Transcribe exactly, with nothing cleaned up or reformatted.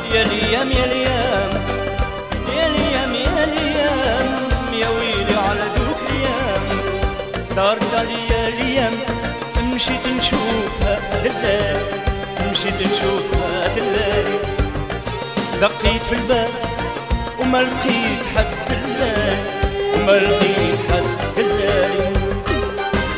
يا ليام يا ليام يا ليام يا ليام يا ويلي على دوك ليام دارت عليا ليام مشيت نشوفها دلالي مشيت نشوفها دلالي دقيت في الباب وما لقيت حد دلالي وما لقيت